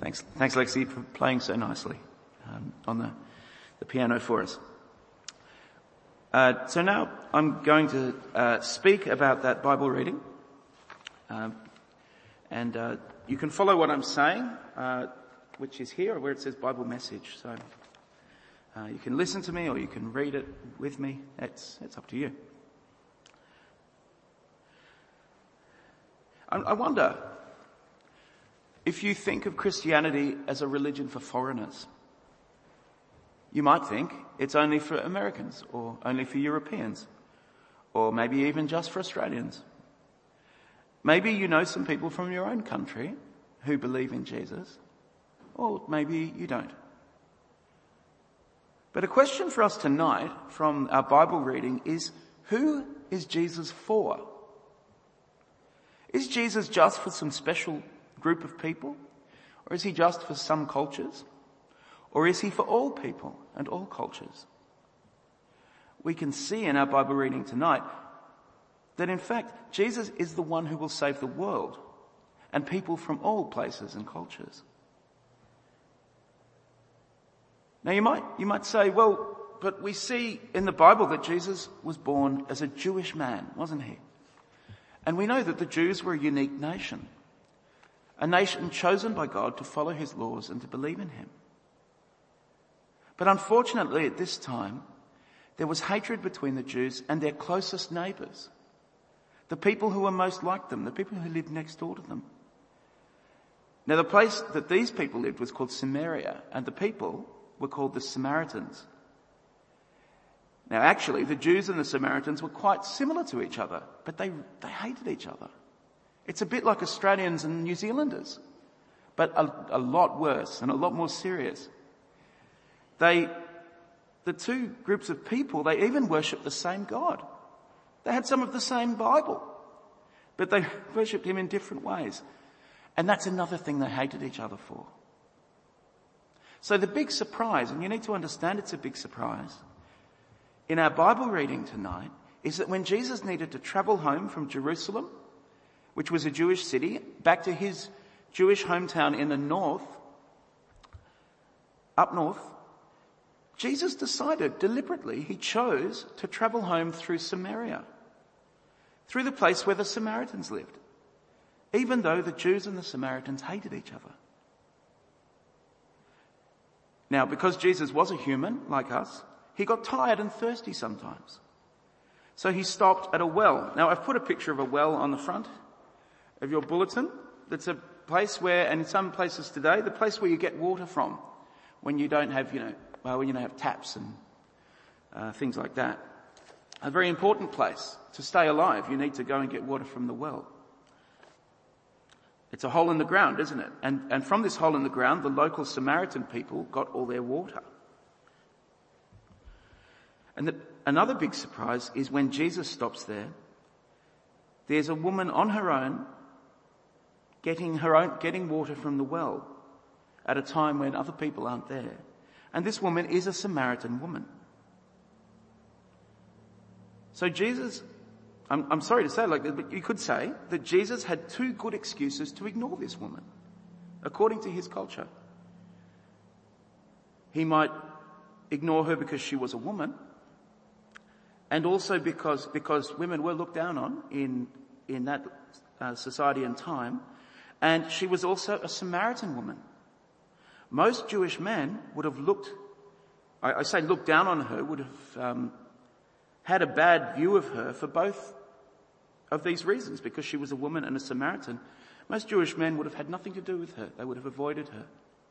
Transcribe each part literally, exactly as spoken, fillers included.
Thanks, thanks Lexi, for playing so nicely um, on the, the piano for us. Uh, so now I'm going to uh, speak about that Bible reading. Um, and uh, you can follow what I'm saying, uh, which is here where it says Bible message. So uh, you can listen to me or you can read it with me. It's, it's up to you. I, I wonder if you think of Christianity as a religion for foreigners. You might think it's only for Americans or only for Europeans or maybe even just for Australians. Maybe you know some people from your own country who believe in Jesus, or maybe you don't. But a question for us tonight from our Bible reading is, who is Jesus for? Is Jesus just for some special group of people? Or is he just for some cultures? Or is he for all people and all cultures? We can see in our Bible reading tonight that in fact Jesus is the one who will save the world and people from all places and cultures. Now you might, you might say, well, but we see in the Bible that Jesus was born as a Jewish man, wasn't he? And we know that the Jews were a unique nation, a nation chosen by God to follow his laws and to believe in him. But unfortunately at this time, there was hatred between the Jews and their closest neighbours, the people who were most like them, the people who lived next door to them. Now the place that these people lived was called Samaria, and the people were called the Samaritans. Now actually the Jews and the Samaritans were quite similar to each other, but they, they hated each other. It's a bit like Australians and New Zealanders, but a, a lot worse and a lot more serious. They, the two groups of people, they even worshipped the same God. They had some of the same Bible, but they worshipped him in different ways. And that's another thing they hated each other for. So the big surprise, and you need to understand it's a big surprise, in our Bible reading tonight is that when Jesus needed to travel home from Jerusalem, which was a Jewish city, back to his Jewish hometown in the north, up north, Jesus decided deliberately, he chose to travel home through Samaria, through the place where the Samaritans lived, even though the Jews and the Samaritans hated each other. Now, because Jesus was a human like us, he got tired and thirsty sometimes. So he stopped at a well. Now, I've put a picture of a well on the front of your bulletin. That's a place where, and in some places today, the place where you get water from when you don't have, you know, well, when you don't have taps and uh, things like that. A very important place. To stay alive, you need to go and get water from the well. It's a hole in the ground, isn't it? And, and from this hole in the ground, the local Samaritan people got all their water. And the, another big surprise is when Jesus stops there, there's a woman on her own getting her own, getting water from the well at a time when other people aren't there. And this woman is a Samaritan woman. So Jesus, I'm, I'm sorry to say it like this, but you could say that Jesus had two good excuses to ignore this woman, according to his culture. He might ignore her because she was a woman, and also because, because women were looked down on in, in that uh, society and time, and she was also a Samaritan woman. Most Jewish men would have looked, I, I say looked down on her, would have um, had a bad view of her for both of these reasons, because she was a woman and a Samaritan. Most Jewish men would have had nothing to do with her. They would have avoided her.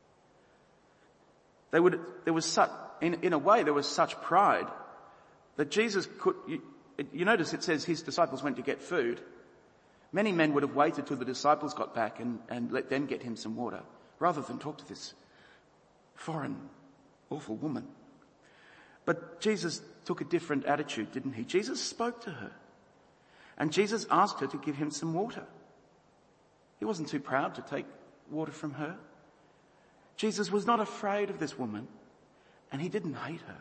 They would, there was such, in, in a way, there was such pride that Jesus could, you, you notice it says his disciples went to get food. Many men would have waited till the disciples got back and, and let them get him some water, rather than talk to this foreign, awful woman. But Jesus took a different attitude, didn't he? Jesus spoke to her. And Jesus asked her to give him some water. He wasn't too proud to take water from her. Jesus was not afraid of this woman, and he didn't hate her.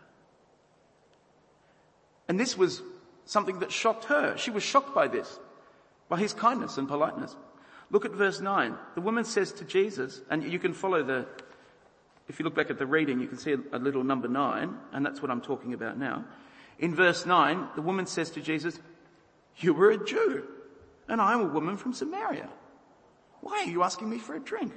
And this was something that shocked her. She was shocked by this, by his kindness and politeness. Look at verse nine. The woman says to Jesus, and you can follow the, if you look back at the reading, you can see a, a little number nine, and that's what I'm talking about now. In verse nine, the woman says to Jesus, "You were a Jew, and I am a woman from Samaria. Why are you asking me for a drink?"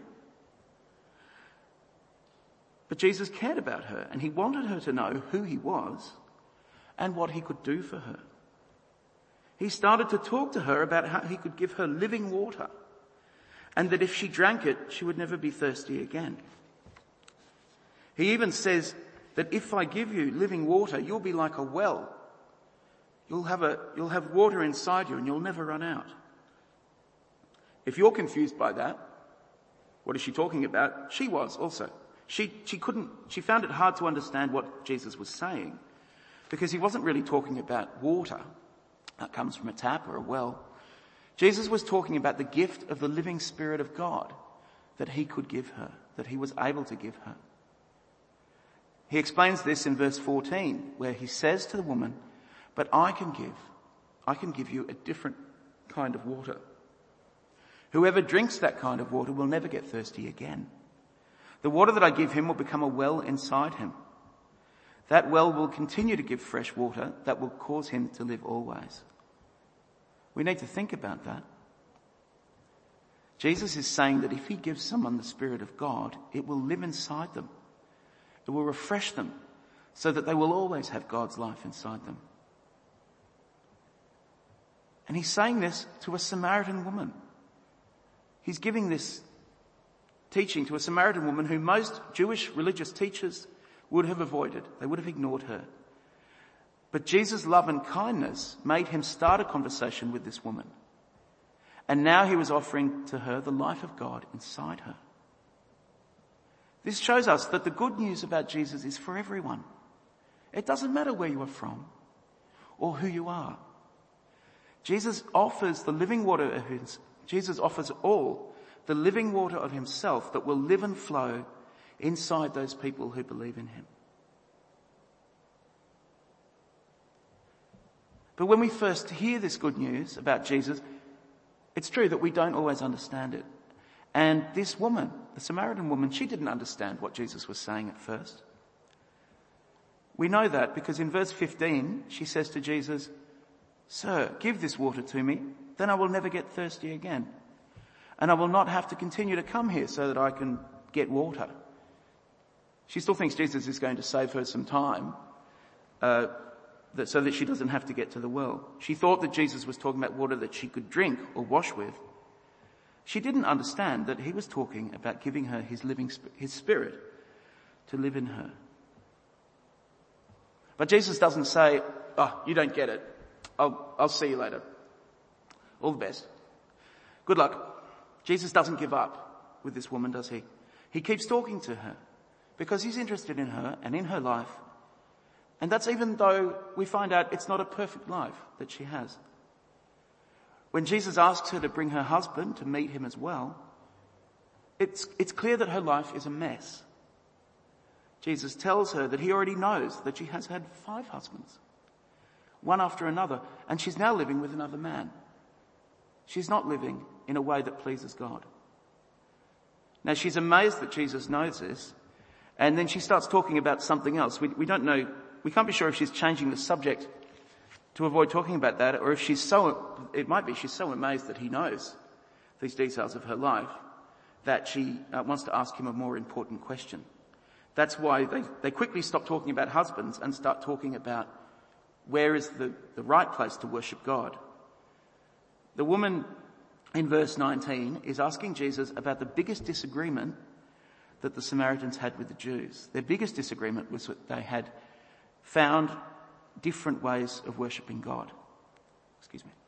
But Jesus cared about her, and he wanted her to know who he was and what he could do for her. He started to talk to her about how he could give her living water, and that if she drank it, she would never be thirsty again. He even says that if I give you living water, you'll be like a well. You'll have a, you'll have water inside you and you'll never run out. If you're confused by that, what is she talking about? She was also. She, she couldn't, she found it hard to understand what Jesus was saying, because he wasn't really talking about water that comes from a tap or a well. Jesus was talking about the gift of the living Spirit of God that he could give her, that he was able to give her. He explains this in verse fourteen, where he says to the woman, "But I can give, I can give you a different kind of water. Whoever drinks that kind of water will never get thirsty again. The water that I give him will become a well inside him. That well will continue to give fresh water that will cause him to live always." We need to think about that. Jesus is saying that if he gives someone the Spirit of God, it will live inside them. It will refresh them so that they will always have God's life inside them. And he's saying this to a Samaritan woman. He's giving this teaching to a Samaritan woman who most Jewish religious teachers would have avoided. They would have ignored her. But Jesus' love and kindness made him start a conversation with this woman. And now he was offering to her the life of God inside her. This shows us that the good news about Jesus is for everyone. It doesn't matter where you are from or who you are. Jesus offers the living water of his, Jesus offers all the living water of himself that will live and flow inside those people who believe in him. But when we first hear this good news about Jesus, it's true that we don't always understand it. And this woman, the Samaritan woman, she didn't understand what Jesus was saying at first. We know that because in verse fifteen, she says to Jesus, "Sir, give this water to me, then I will never get thirsty again. And I will not have to continue to come here so that I can get water." She still thinks Jesus is going to save her some time, uh, that, so that she doesn't have to get to the well. She thought that Jesus was talking about water that she could drink or wash with. She didn't understand that he was talking about giving her his living, his Spirit to live in her. But Jesus doesn't say, "Oh, you don't get it. I'll, I'll see you later. All the best. Good luck." Jesus doesn't give up with this woman, does he? He keeps talking to her because he's interested in her and in her life. And that's even though we find out it's not a perfect life that she has. When Jesus asks her to bring her husband to meet him as well, it's, it's clear that her life is a mess. Jesus tells her that he already knows that she has had five husbands, one after another, and she's now living with another man. She's not living in a way that pleases God. Now she's amazed that Jesus knows this, and then she starts talking about something else. We, we don't know, we can't be sure if she's changing the subject to avoid talking about that, or if she's so, it might be she's so amazed that he knows these details of her life that she uh, wants to ask him a more important question. That's why they, they quickly stop talking about husbands and start talking about where is the, the right place to worship God. The woman in verse nineteen is asking Jesus about the biggest disagreement that the Samaritans had with the Jews. Their biggest disagreement was that they had found different ways of worshipping God. Excuse me.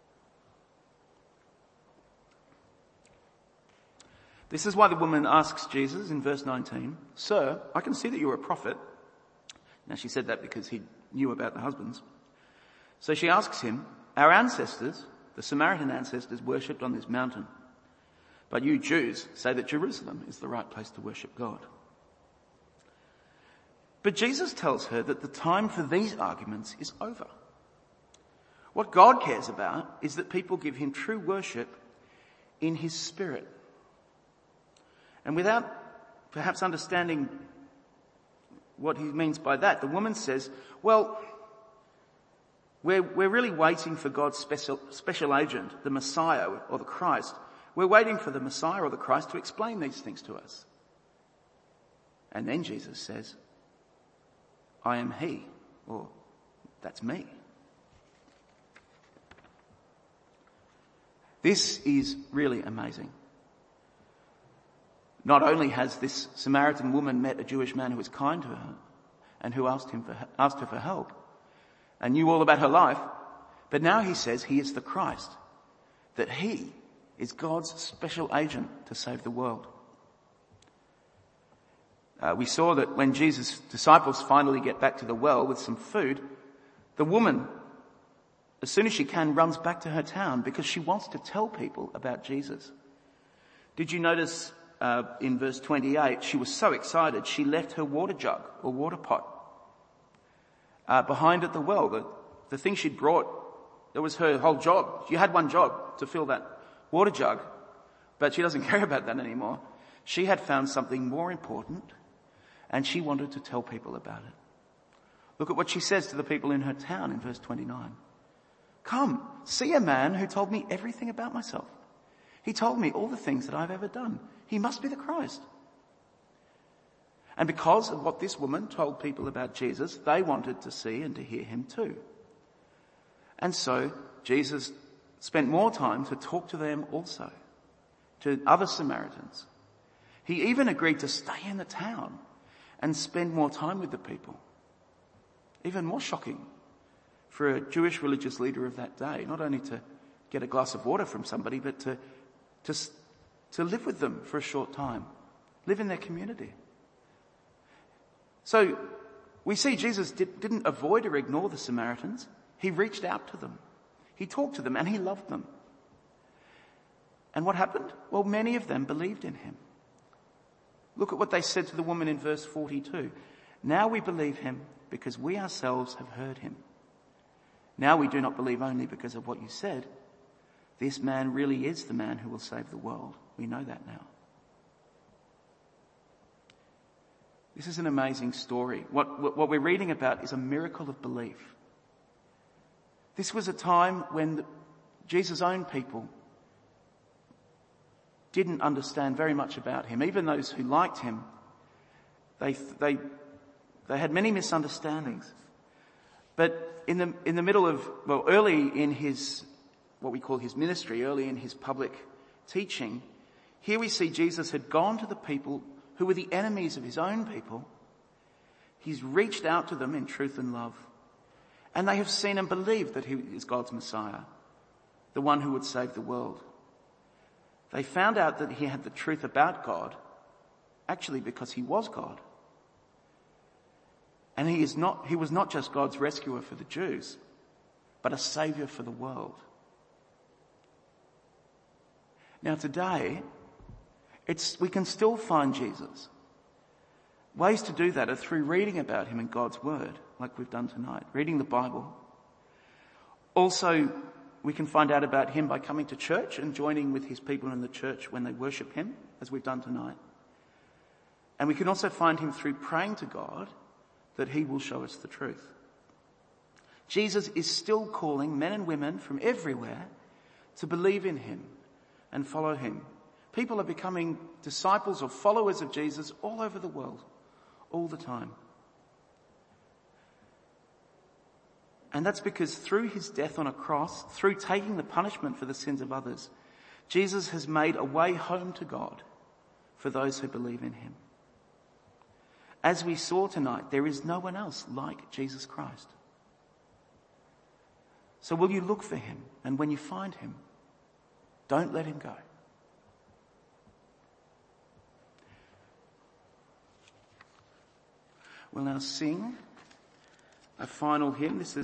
This is why the woman asks Jesus in verse nineteen, "Sir, I can see that you're a prophet." Now she said that because he knew about the husbands. So she asks him, "Our ancestors, the Samaritan ancestors, worshipped on this mountain. But you Jews say that Jerusalem is the right place to worship God." But Jesus tells her that the time for these arguments is over. What God cares about is that people give him true worship in his spirit. And without perhaps understanding what he means by that, the woman says, well, we're, we're really waiting for God's special, special agent, the Messiah or the Christ. We're waiting for the Messiah or the Christ to explain these things to us. And then Jesus says, I am he, or that's me. This is really amazing. Not only has this Samaritan woman met a Jewish man who was kind to her and who asked him for, asked her for help and knew all about her life, but now he says he is the Christ, that he is God's special agent to save the world. Uh, we saw that when Jesus' disciples finally get back to the well with some food, the woman, as soon as she can, runs back to her town because she wants to tell people about Jesus. Did you notice uh, in verse twenty-eight, she was so excited she left her water jug or water pot uh, behind at the well. The, the thing she'd brought, it was her whole job. She had one job, to fill that water jug, but she doesn't care about that anymore. She had found something more important, and she wanted to tell people about it. Look at what she says to the people in her town in verse twenty-nine. Come, see a man who told me everything about myself. He told me all the things that I've ever done. He must be the Christ. And because of what this woman told people about Jesus, they wanted to see and to hear him too. And so Jesus spent more time to talk to them also, to other Samaritans. He even agreed to stay in the town and spend more time with the people. Even more shocking for a Jewish religious leader of that day, not only to get a glass of water from somebody, but to, to, to live with them for a short time, live in their community. So we see Jesus did, didn't avoid or ignore the Samaritans. He reached out to them. He talked to them and he loved them. And what happened? Well, many of them believed in him. Look at what they said to the woman in verse forty-two. Now we believe him because we ourselves have heard him. Now we do not believe only because of what you said. This man really is the man who will save the world. We know that now. This is an amazing story. What, what we're reading about is a miracle of belief. This was a time when Jesus' own people didn't understand very much about him. Even those who liked him, they, they, they had many misunderstandings. But in the, in the middle of, well, early in his, what we call his ministry, early in his public teaching, here we see Jesus had gone to the people who were the enemies of his own people. He's reached out to them in truth and love. And they have seen and believed that he is God's Messiah, the one who would save the world. They found out that he had the truth about God, actually because he was God. And he is not, he was not just God's rescuer for the Jews, but a saviour for the world. Now today, it's, we can still find Jesus. Ways to do that are through reading about him in God's word, like we've done tonight, reading the Bible. Also, we can find out about him by coming to church and joining with his people in the church when they worship him, as we've done tonight. And we can also find him through praying to God that he will show us the truth. Jesus is still calling men and women from everywhere to believe in him and follow him. People are becoming disciples or followers of Jesus all over the world, all the time. And that's because through his death on a cross, through taking the punishment for the sins of others, Jesus has made a way home to God for those who believe in him. As we saw tonight, there is no one else like Jesus Christ. So will you look for him? And when you find him, don't let him go. We'll now sing a final hymn. This is